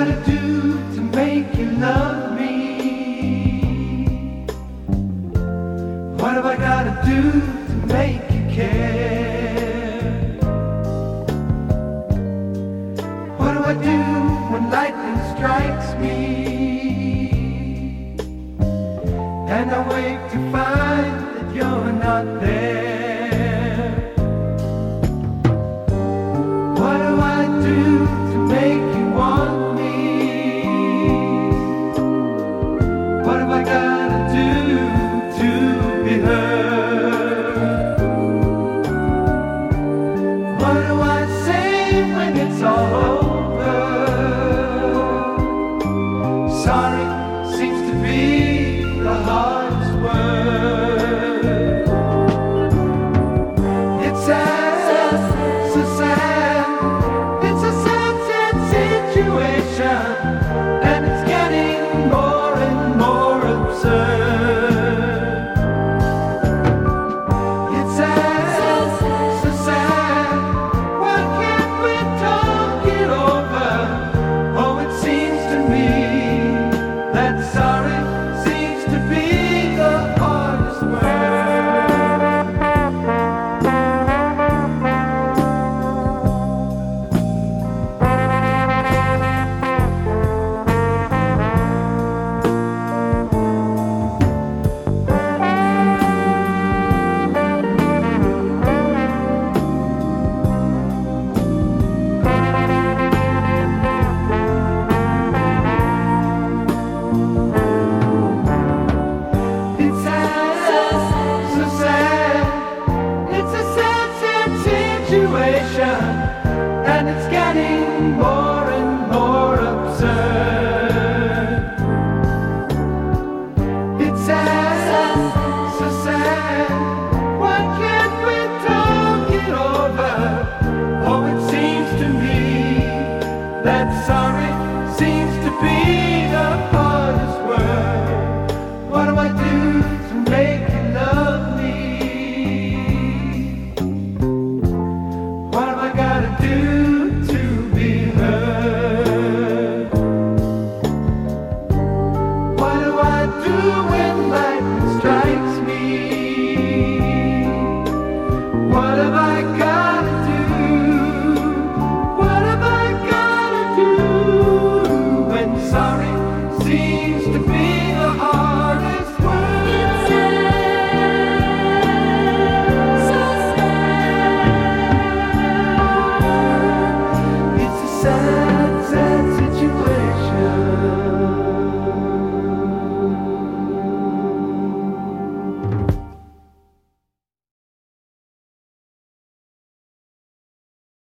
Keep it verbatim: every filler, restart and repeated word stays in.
gotta do to make you love me? What have I gotta do to make you care? What do I do when lightning strikes me and I wake to find that you're not there? What do I do to make you want me? What have I gotta do to be heard? What do I say when it's all over? Sorry seems to be the hardest word. It's sad, so sad. It's a sad, sad situation, and it's getting more and more absurd. It's sad, so sad. Why can't we talk it over? Oh, it seems to me that sorry seems to be the hardest word. It's sad, so sad. It's a sad, sad situation, and it's getting more and more absurd. It's sad, so sad. Why can't we talk it over? Oh, it seems to me that sorry seems to be